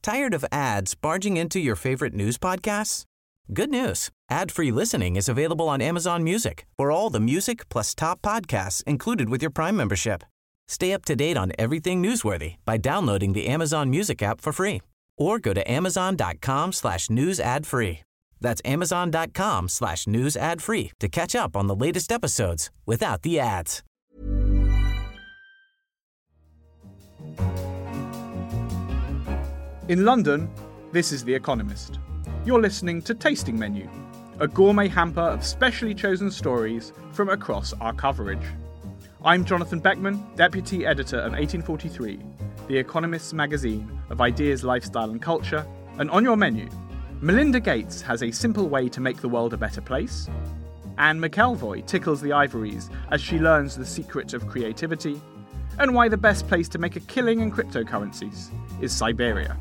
Tired of ads barging into your favorite news podcasts? Good news. Ad-free listening is available on Amazon Music for all the music plus top podcasts included with your Prime membership. Stay up to date on everything newsworthy by downloading the Amazon Music app for free or go to amazon.com/news ad free. That's amazon.com/news ad free to catch up on the latest episodes without the ads. In London, this is The Economist. You're listening to Tasting Menu, a gourmet hamper of specially chosen stories from across our coverage. I'm Jonathan Beckman, Deputy Editor of 1843, The Economist's magazine of ideas, lifestyle and culture, and on your menu, Melinda Gates has a simple way to make the world a better place, Anne McElvoy tickles the ivories as she learns the secret of creativity, and why the best place to make a killing in cryptocurrencies is Siberia.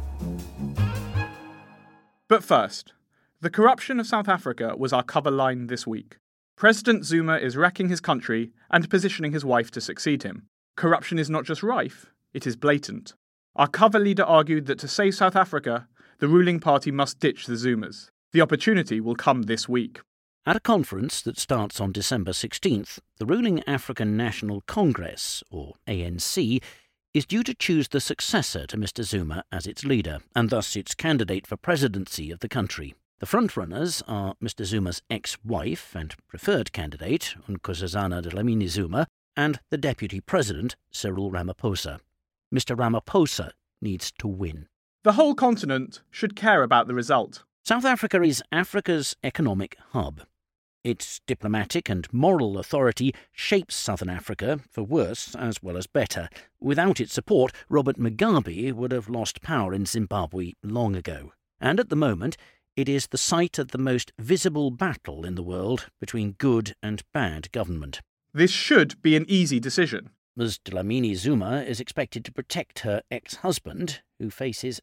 But first, the corruption of South Africa was our cover line this week. President Zuma is wrecking his country and positioning his wife to succeed him. Corruption is not just rife, it is blatant. Our cover leader argued that to save South Africa, the ruling party must ditch the Zumas. The opportunity will come this week. At a conference that starts on December 16th, the ruling African National Congress, or ANC, is due to choose the successor to Mr. Zuma as its leader, and thus its candidate for presidency of the country. The frontrunners are Mr. Zuma's ex-wife and preferred candidate, Nkosazana Dlamini Zuma, and the deputy president, Cyril Ramaphosa. Mr. Ramaphosa needs to win. The whole continent should care about the result. South Africa is Africa's economic hub. Its diplomatic and moral authority shapes Southern Africa, for worse as well as better. Without its support, Robert Mugabe would have lost power in Zimbabwe long ago. And at the moment, it is the site of the most visible battle in the world between good and bad government. This should be an easy decision. Ms. Dlamini Zuma is expected to protect her ex-husband, who faces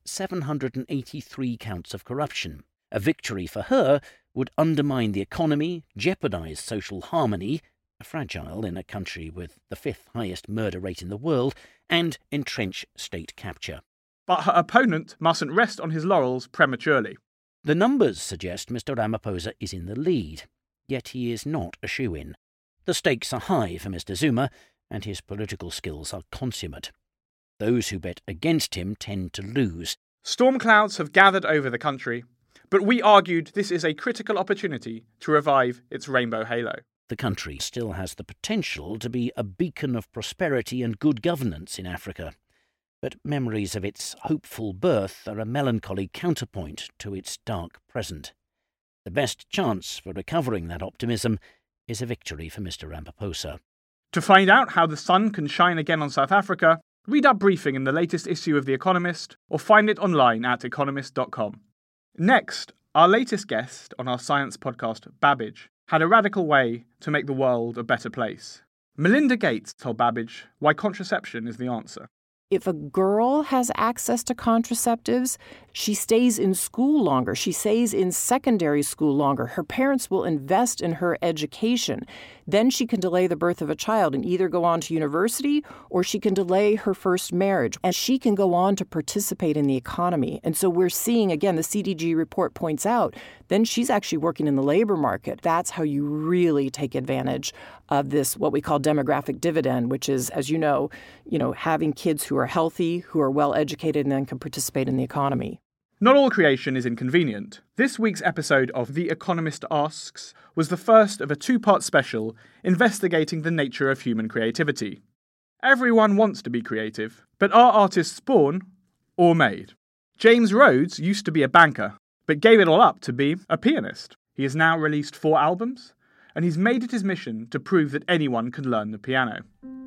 783 counts of corruption. A victory for her would undermine the economy, jeopardise social harmony, fragile in a country with the fifth highest murder rate in the world, and entrench state capture. But her opponent mustn't rest on his laurels prematurely. The numbers suggest Mr. Ramaphosa is in the lead, yet he is not a shoo-in. The stakes are high for Mr. Zuma, and his political skills are consummate. Those who bet against him tend to lose. Storm clouds have gathered over the country, but we argued this is a critical opportunity to revive its rainbow halo. The country still has the potential to be a beacon of prosperity and good governance in Africa, but memories of its hopeful birth are a melancholy counterpoint to its dark present. The best chance for recovering that optimism is a victory for Mr. Ramaphosa. To find out how the sun can shine again on South Africa, read our briefing in the latest issue of The Economist or find it online at economist.com. Next, our latest guest on our science podcast, Babbage, had a radical way to make the world a better place. Melinda Gates told Babbage why contraception is the answer. If a girl has access to contraceptives, she stays in school longer. She stays in secondary school longer. Her parents will invest in her education. Then she can delay the birth of a child and either go on to university or she can delay her first marriage. And she can go on to participate in the economy. And so we're seeing, again, the CDG report points out, then she's actually working in the labor market. That's how you really take advantage of this, what we call demographic dividend, which is, as you know, having kids who are healthy, who are well educated, and then can participate in the economy. Not all creation is inconvenient. This week's episode of The Economist Asks was the first of a two-part special investigating the nature of human creativity. Everyone wants to be creative, but are artists born or made? James Rhodes used to be a banker, but gave it all up to be a pianist. He has now released 4 albums, and he's made it his mission to prove that anyone can learn the piano.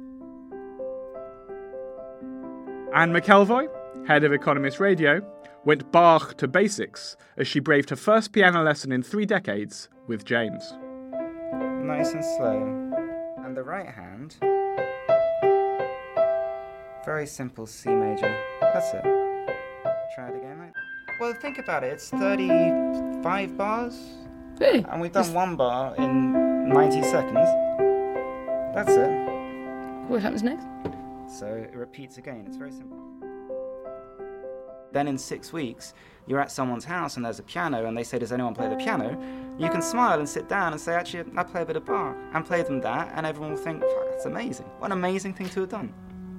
Anne McElvoy, head of Economist Radio, went Bach to basics as she braved her first piano lesson in 3 decades with James. Nice and slow. And the right hand. Very simple C major. That's it. Try it again, mate. Well, think about it. It's 35 bars. Hey, and we've done 1 bar in 90 seconds. That's it. What happens next? So it repeats again. It's very simple. Then in 6 weeks, you're at someone's house and there's a piano and they say, does anyone play the piano? You can smile and sit down and say, actually, I play a bit of Bach, and play them that, and everyone will think, fuck, that's amazing. What an amazing thing to have done.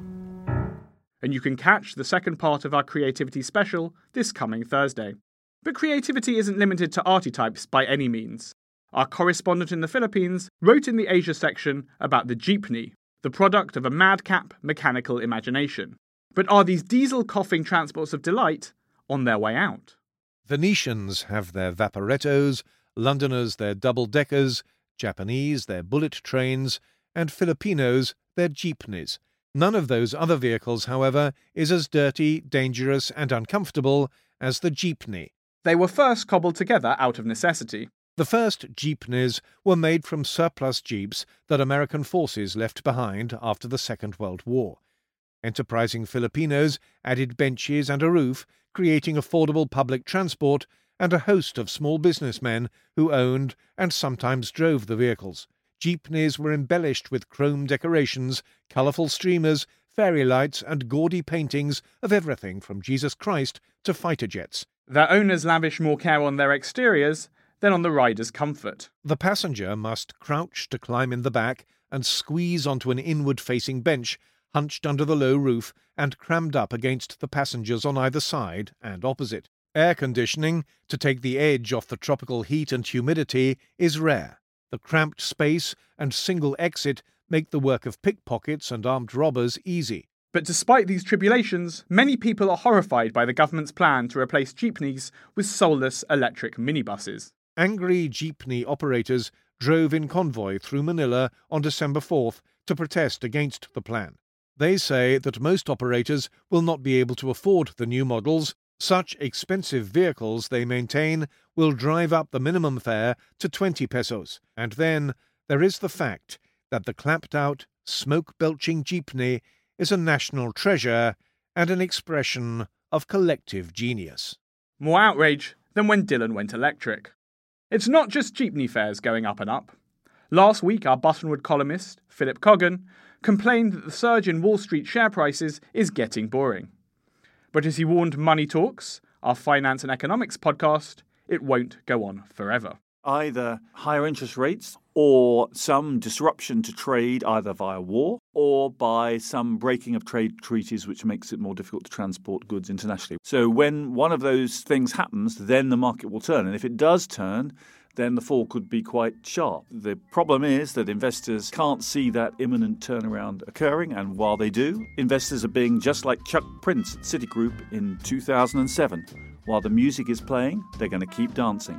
And you can catch the second part of our creativity special this coming Thursday. But creativity isn't limited to archetypes by any means. Our correspondent in the Philippines wrote in the Asia section about the jeepney, the product of a madcap mechanical imagination. But are these diesel-coughing transports of delight on their way out? Venetians have their vaporettos, Londoners their double-deckers, Japanese their bullet trains, and Filipinos their jeepneys. None of those other vehicles, however, is as dirty, dangerous, and uncomfortable as the jeepney. They were first cobbled together out of necessity. The first jeepneys were made from surplus jeeps that American forces left behind after the Second World War. Enterprising Filipinos added benches and a roof, creating affordable public transport and a host of small businessmen who owned and sometimes drove the vehicles. Jeepneys were embellished with chrome decorations, colourful streamers, fairy lights and gaudy paintings of everything from Jesus Christ to fighter jets. Their owners lavish more care on their exteriors than on the rider's comfort. The passenger must crouch to climb in the back and squeeze onto an inward-facing bench, hunched under the low roof and crammed up against the passengers on either side and opposite. Air conditioning, to take the edge off the tropical heat and humidity, is rare. The cramped space and single exit make the work of pickpockets and armed robbers easy. But despite these tribulations, many people are horrified by the government's plan to replace jeepneys with soulless electric minibuses. Angry jeepney operators drove in convoy through Manila on December 4th to protest against the plan. They say that most operators will not be able to afford the new models. Such expensive vehicles, they maintain, will drive up the minimum fare to 20 pesos. And then there is the fact that the clamped-out, smoke-belching jeepney is a national treasure and an expression of collective genius. More outrage than when Dylan went electric. It's not just jeepney fares going up and up. Last week, our Buttonwood columnist, Philip Coggan, complained that the surge in Wall Street share prices is getting boring. But as he warned Money Talks, our finance and economics podcast, it won't go on forever. Either higher interest rates or some disruption to trade either via war or by some breaking of trade treaties which makes it more difficult to transport goods internationally. So when one of those things happens, then the market will turn. And if it does turn, then the fall could be quite sharp. The problem is that investors can't see that imminent turnaround occurring, and while they do, investors are being just like Chuck Prince at Citigroup in 2007. While the music is playing, they're going to keep dancing.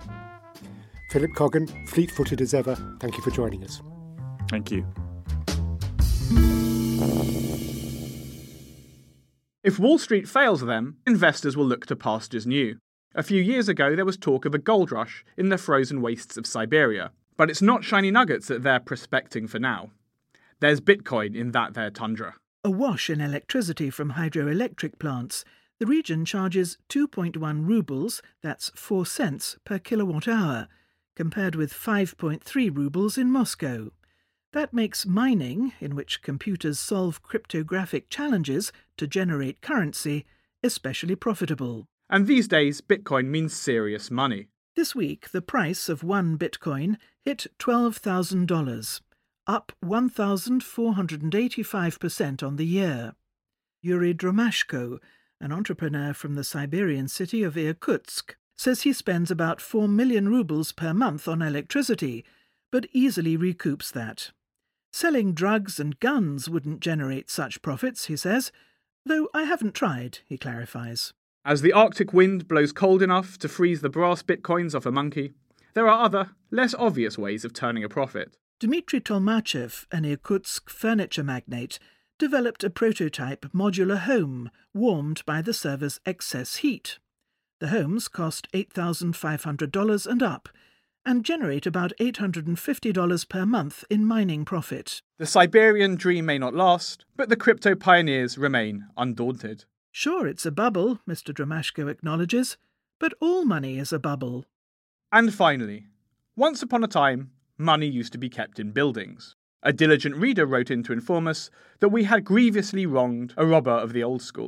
Philip Coggan, fleet-footed as ever, thank you for joining us. Thank you. If Wall Street fails them, investors will look to pastures new. A few years ago, there was talk of a gold rush in the frozen wastes of Siberia. But it's not shiny nuggets that they're prospecting for now. There's Bitcoin in that there tundra. Awash in electricity from hydroelectric plants, the region charges 2.1 rubles, that's 4 cents per kilowatt hour, compared with 5.3 rubles in Moscow. That makes mining, in which computers solve cryptographic challenges to generate currency, especially profitable. And these days, Bitcoin means serious money. This week, the price of one Bitcoin hit $12,000, up 1,485% on the year. Yuri Dromashko, an entrepreneur from the Siberian city of Irkutsk, says he spends about 4 million rubles per month on electricity, but easily recoups that. Selling drugs and guns wouldn't generate such profits, he says, though I haven't tried, he clarifies. As the Arctic wind blows cold enough to freeze the brass bitcoins off a monkey, there are other, less obvious ways of turning a profit. Dmitry Tolmachev, an Irkutsk furniture magnate, developed a prototype modular home warmed by the server's excess heat. The homes cost $8,500 and up, and generate about $850 per month in mining profit. The Siberian dream may not last, but the crypto pioneers remain undaunted. Sure, it's a bubble, Mr. Dromashko acknowledges, but all money is a bubble. And finally, once upon a time, money used to be kept in buildings. A diligent reader wrote in to inform us that we had grievously wronged a robber of the old school.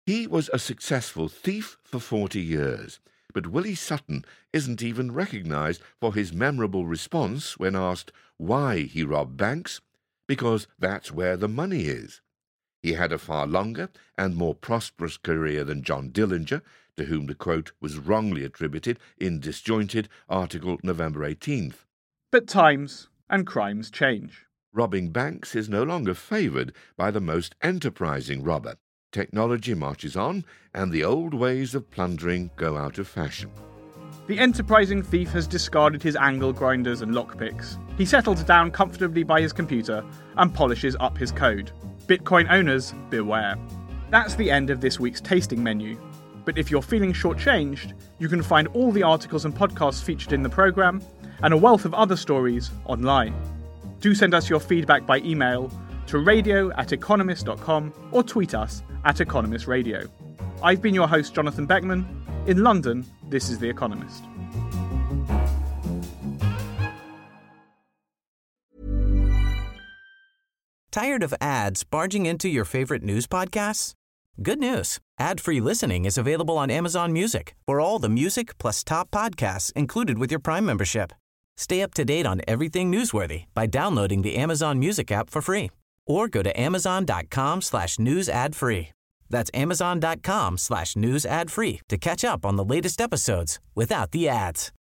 He was a successful thief for 40 years, but Willie Sutton isn't even recognised for his memorable response when asked why he robbed banks, because that's where the money is. He had a far longer and more prosperous career than John Dillinger, to whom the quote was wrongly attributed in disjointed article November 18th. But times and crimes change. Robbing banks is no longer favoured by the most enterprising robber. Technology marches on, and the old ways of plundering go out of fashion. The enterprising thief has discarded his angle grinders and lockpicks. He settles down comfortably by his computer and polishes up his code. Bitcoin owners, beware. That's the end of this week's tasting menu. But if you're feeling shortchanged, you can find all the articles and podcasts featured in the programme and a wealth of other stories online. Do send us your feedback by email to radio@economist.com or tweet us @EconomistRadio. I've been your host, Jonathan Beckman. In London, this is The Economist. Tired of ads barging into your favorite news podcasts? Good news. Ad-free listening is available on Amazon Music for all the music plus top podcasts included with your Prime membership. Stay up to date on everything newsworthy by downloading the Amazon Music app for free or go to amazon.com/news ad free. That's amazon.com/news ad free to catch up on the latest episodes without the ads.